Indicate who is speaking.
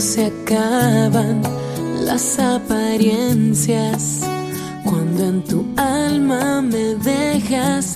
Speaker 1: se acaban las apariencias, cuando en tu alma me dejas